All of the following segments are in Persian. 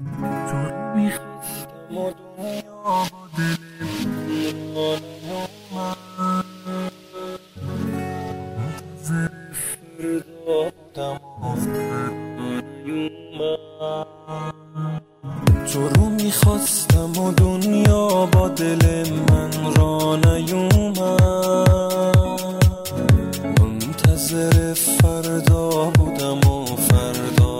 تو رو میخواستم و دنیا با دل من منتظر فردا بودم و فردا نیومد. تو رو میخواستم و دنیا با دل من را نیومد. منتظر فردا بودم و فردا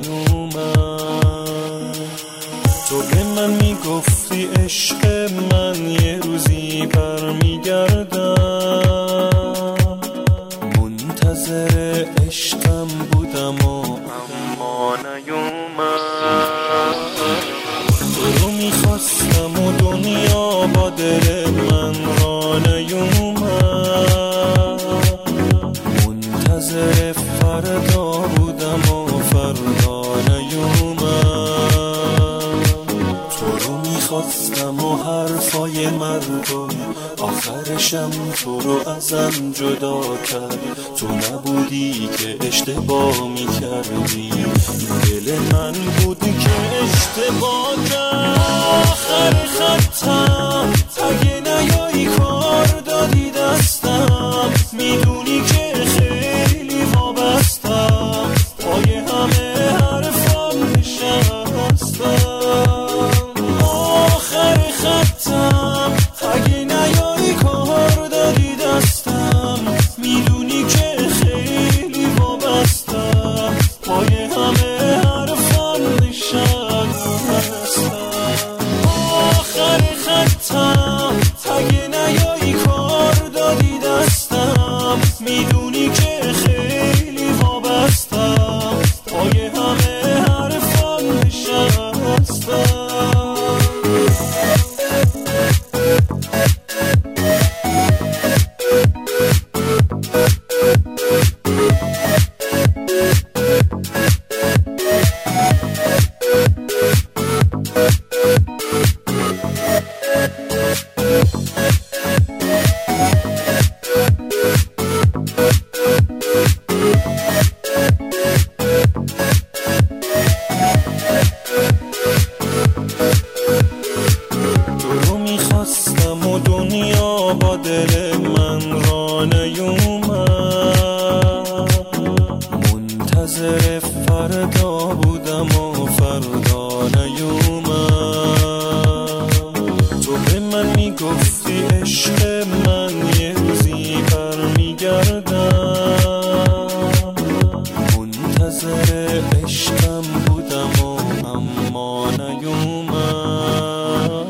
نیومد. تو به من میگفتی عشق من یه روزی برمیگردم. منتظر عشقم بودم و اما نیومد. تو رو میخواستم و دنیا با دل من را نیومد. منتظر فردا بودم و فردا نیومد. تو رو میخواستم و حرفای مردم آخرشم تو رو ازم جدا کرد. تو نبودی که اشتباه میکردی، دل من بودی که اشتباه کرد. آخر خطم اگه نیایی کار دادی دستم، میدونی که خیلی وابستم، پای همه حرفم نشستم. آخر خطم اگه نیایی کار دادی دستم، میدونی که خیلی وابستم، پای همه حرفم نشستم. آخر خطم اگه نیایی کار دادی دستم، میدونی که خیلی وابستم، پای همه حرفم نشستم. میخواستم و دنیا با دل من را نیومد. منتظر فردا بودم و فردا نیومد. تو به من میگفتی عشق من یه روزی برمیگردم. منتظر عشقم بودم و اما نیومد.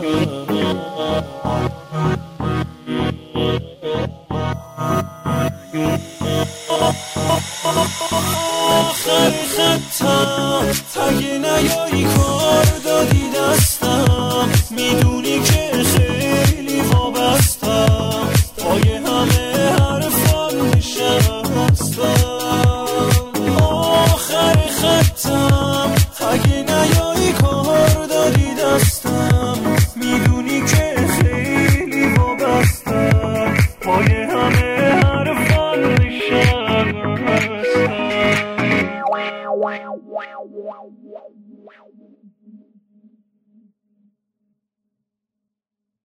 آخر خطم اگه نیایی کار دادی دستم، میدونی که خیلی وابستم، پای همه حرفم نشستم. آخر خطم اگه نیایی کار دادی دستم، میدونی که خیلی وابستم، پای